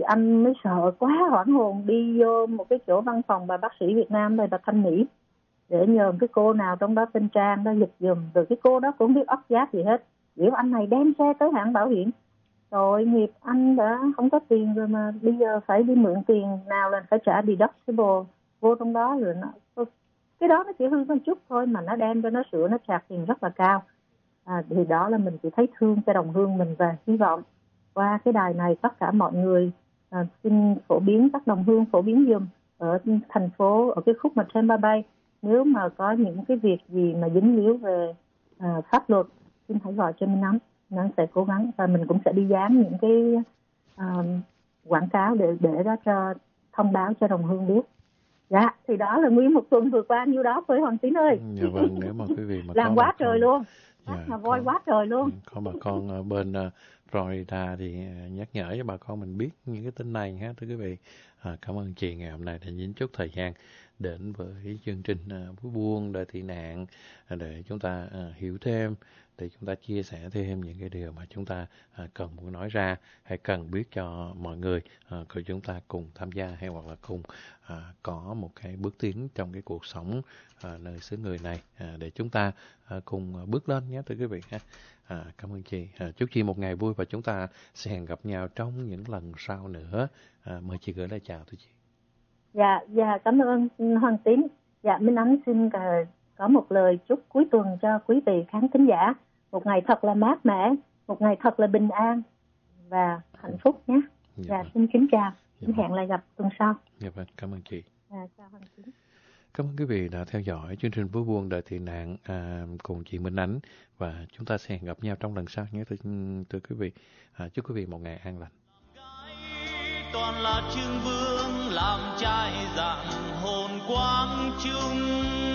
anh mới sợ quá, hoảng hồn đi vô một cái chỗ văn phòng bà bác sĩ Việt Nam đây, bà Thanh Mỹ, để nhờ cái cô nào trong đó tên Trang đó dịch giùm. Rồi cái cô đó cũng không biết óc giáp gì hết, biểu anh này đem xe tới hãng bảo hiểm. Rồi nghiệp anh đã không có tiền rồi mà bây giờ phải đi mượn tiền, nào là phải trả deductible vô trong đó. Rồi cái đó nó chỉ hư một chút thôi mà nó đem cho nó sửa, nó trả tiền rất là cao. Thì đó là mình chỉ thấy thương cho đồng hương mình, và hy vọng qua cái đài này tất cả mọi người xin phổ biến, các đồng hương phổ biến giùm ở thành phố, ở cái khúc mà Tampa Bay, nếu mà có những cái việc gì mà dính líu về pháp luật, xin hãy gọi cho Minh Ấm, nó sẽ cố gắng, và mình cũng sẽ đi dán những cái quảng cáo để đó cho thông báo cho đồng hương biết. Dạ, thì đó là nguyên một tuần vừa qua nhiêu đó thôi Hoàng Tín ơi. Dạ vâng, nếu mà quý vị mà làm quá trời luôn. Dạ, mà voi quá trời luôn. Có bà con ở bên Florida thì nhắc nhở cho bà con mình biết những cái tin này ha, thưa quý vị. Cảm ơn chị ngày hôm nay đã dành chút thời gian đến với chương trình Vui Buồn Đời Tị Nạn để chúng ta hiểu thêm, để chúng ta chia sẻ thêm những cái điều mà chúng ta cần muốn nói ra, hay cần biết cho mọi người, của chúng ta cùng tham gia, hay hoặc là cùng có một cái bước tiến trong cái cuộc sống nơi xứ người này, để chúng ta cùng bước lên nhé thưa quý vị ha. Cảm ơn chị. Chúc chị một ngày vui và chúng ta sẽ hẹn gặp nhau trong những lần sau nữa. Mời chị gửi lời chào thưa chị. Dạ, cảm ơn Hoàng Tín. Dạ, Minh Ánh xin có một lời chúc cuối tuần cho quý vị khán thính giả. Một ngày thật là mát mẻ, một ngày thật là bình an và hạnh phúc nhé. Dạ, xin kính chào. Xin hẹn lại gặp tuần sau. Dạ vâng, cảm ơn chị. Chào Hoàng Tín. Cảm ơn quý vị đã theo dõi chương trình Vui Buồn Đời Tị Nạn cùng chị Minh Ánh, và chúng ta sẽ hẹn gặp nhau trong lần sau nhé thưa quý vị. Chúc quý vị một ngày an lành. Toàn là trưng vương làm trai dạng hồn quang trung.